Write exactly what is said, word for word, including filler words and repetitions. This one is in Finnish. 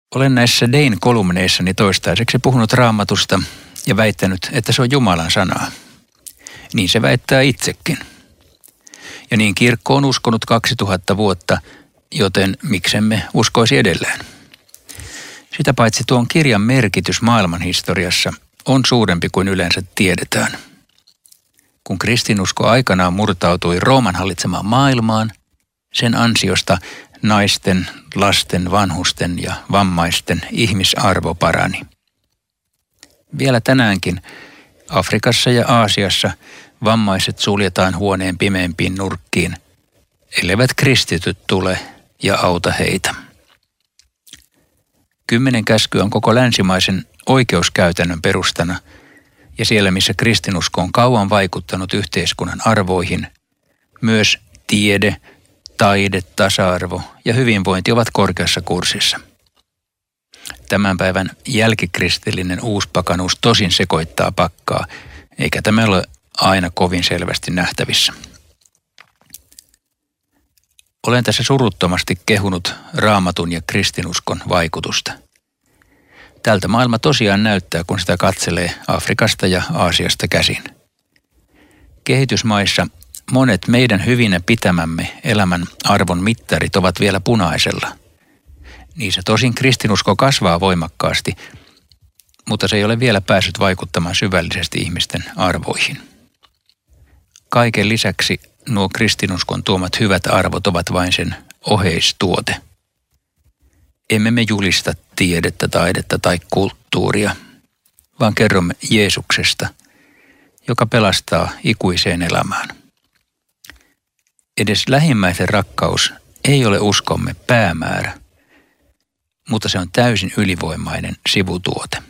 Olen näissä Dein-kolumneissani toistaiseksi puhunut Raamatusta ja väittänyt, että se on Jumalan sanaa. Niin se väittää itsekin. Ja niin kirkko on uskonut kaksituhatta vuotta, joten miksemme uskoisi edelleen. Sitä paitsi tuon kirjan merkitys maailmanhistoriassa on suurempi kuin yleensä tiedetään. Kun kristinusko aikanaan murtautui Rooman hallitsemaan maailmaan, sen ansiosta naisten, lasten, vanhusten ja vammaisten ihmisarvo parani. Vielä tänäänkin Afrikassa ja Aasiassa vammaiset suljetaan huoneen pimeimpiin nurkkiin, elleivät kristityt tule ja auta heitä. Kymmenen käskyä on koko länsimaisen oikeuskäytännön perustana, ja siellä missä kristinusko on kauan vaikuttanut yhteiskunnan arvoihin, myös tiede, taide, tasa-arvo ja hyvinvointi ovat korkeassa kurssissa. Tämän päivän jälkikristillinen uuspakanuus tosin sekoittaa pakkaa, eikä tämä ole aina kovin selvästi nähtävissä. Olen tässä suruttomasti kehunut Raamatun ja kristinuskon vaikutusta. Tältä maailma tosiaan näyttää, kun sitä katselee Afrikasta ja Aasiasta käsin. Kehitysmaissa monet meidän hyvinä pitämämme elämän arvon mittarit ovat vielä punaisella. Niissä tosin kristinusko kasvaa voimakkaasti, mutta se ei ole vielä päässyt vaikuttamaan syvällisesti ihmisten arvoihin. Kaiken lisäksi nuo kristinuskon tuomat hyvät arvot ovat vain sen oheistuote. Emme me julista tiedettä, taidetta tai kulttuuria, vaan kerromme Jeesuksesta, joka pelastaa ikuiseen elämään. Edes lähimmäisen rakkaus ei ole uskomme päämäärä, mutta se on täysin ylivoimainen sivutuote.